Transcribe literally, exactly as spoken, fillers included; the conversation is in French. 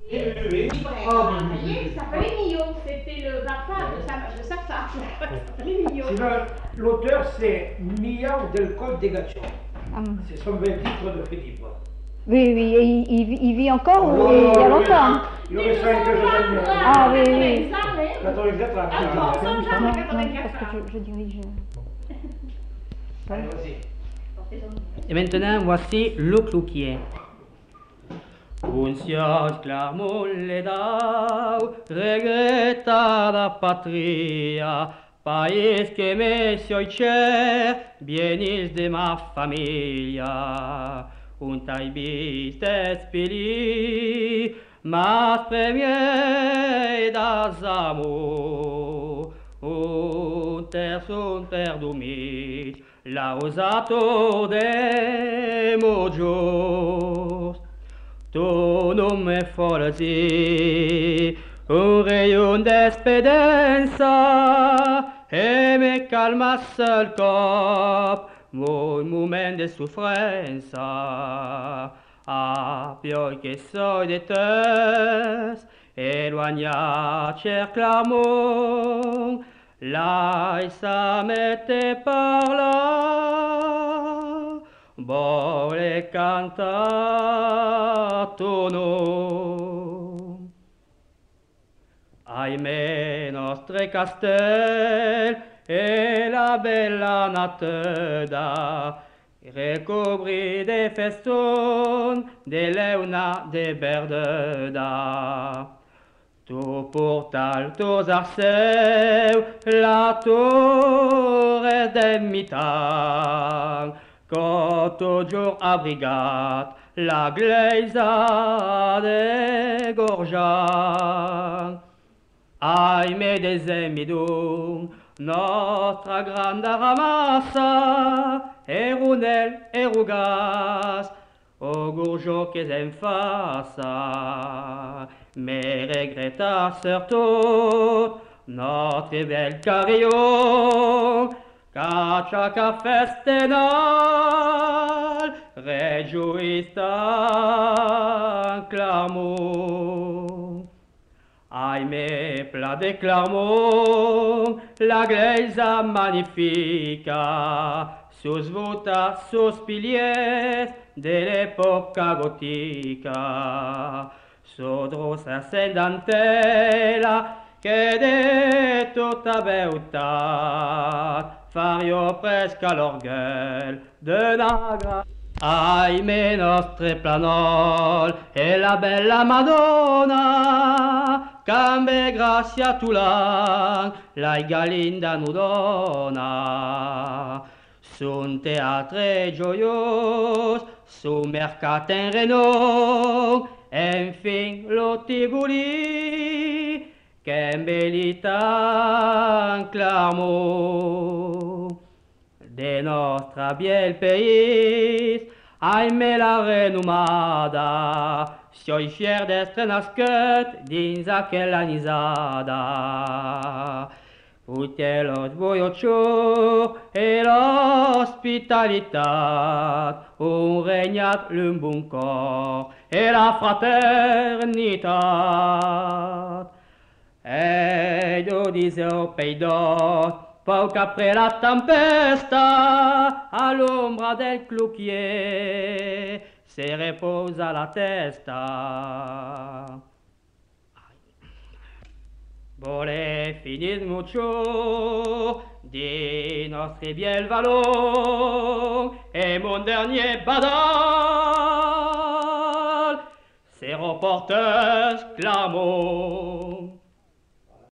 Oui, oui, oui. Ouais. Ah, Vous oui, oui, voyez, oui. il s'appelait Millot. C'était le papa de sa, de sa femme. Il s'appelait Millot. Sinon, l'auteur, c'est Miao del Col de Gaccio. Ah, C'est son vrai titre de Philippe. oui, oui, et il, il vit- il vit encore Oh, ou non, il y a non, longtemps? Hein? Il aurait cinq que je gagne. Ah, oui, oui. quatre-vingt-quatre ans. Ah, bon, sans Non, genre non, de parce quatre-vingt-quatre que ans. je, je dirige. Allez, vas-y. Et maintenant, voici le clouquier. Uncias clamor le dau, regrettada patria, país que me soy cher, bienis de ma familia. Un taibis despili, mas premier das amor, un terçon perdumit, lausato de mojos. Tu non me folzi, un rayon d'espéranza, et me calmas el cop, mon moment de sufrenza. Ah, pioi que soy de tes, eloigna cher clamor, laissa me te parla, vole canta tu nom. Ahimè nostre castel e la bella nateda, recobri de feston, de leuna de berdeda. Tu portal tos arceu, la torre de mitan, Quand jour abrigat la glaisa de gorjan. Ai me desemidum, nostra granda ramassa, erunel erugas, o gourjo que en faça. Mais regretta surtout notre bel carillon, Caciaca festenal, regiuista clamor. Ahimè, plat de clamor, la glaisa magnifica, sus vota, sus piliers de l'epoca gotica. Sodros ascendantela, che de tota beutat, fario presque l'orgueil de Nagra. Ahimè nostre planol e la bella Madonna, cambe grazia tu l'an, la galinda nu dona. Sun teatre gioios, su mercat en renom, enfin lo Tivoli, qu'embellita Clermont. De nostra biel pays, ahimè la renomada, sioi fier d'estre nascut dins aquella nisada. Uite los voiocior e l'ospitalitat, un regnat l'un bon cor e la fraternitat. Ed o diseo peidot, poc après la tempesta, all'ombra del clouquier, se reposa la testa. Vole finir mucho di nostri biel valor, et mon dernier badal, c'est reporteuse Clermont.